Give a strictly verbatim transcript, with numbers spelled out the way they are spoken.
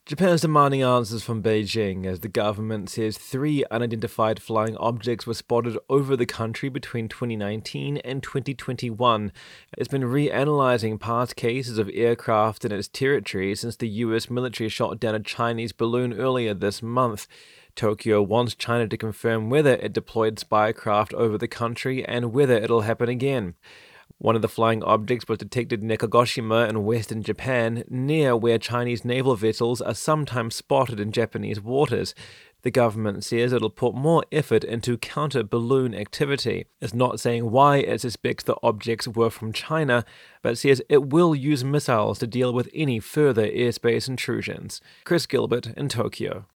Japan's demanding answers from Beijing as the government says three unidentified flying objects were spotted over the country between twenty nineteen and twenty twenty-one. It's been reanalyzing past cases of aircraft in its territory since the U S military shot down a Chinese balloon earlier this month. Tokyo wants China to confirm whether it deployed spycraft over the country and whether it'll happen again. One of the flying objects was detected near Kagoshima in western Japan, near where Chinese naval vessels are sometimes spotted in Japanese waters. The government says it'll put more effort into counter-balloon activity. It's not saying why it suspects the objects were from China, but says it will use missiles to deal with any further airspace intrusions. Chris Gilbert in Tokyo.